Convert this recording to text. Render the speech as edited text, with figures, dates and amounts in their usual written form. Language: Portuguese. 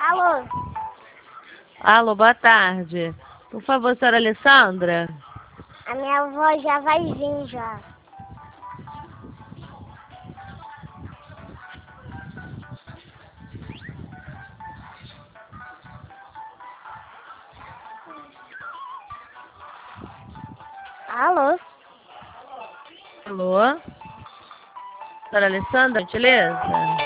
Alô? Alô, boa tarde. Por favor, senhora Alessandra? A minha avó já vai vir já. Alô? Alô? Senhora Alessandra, gentileza?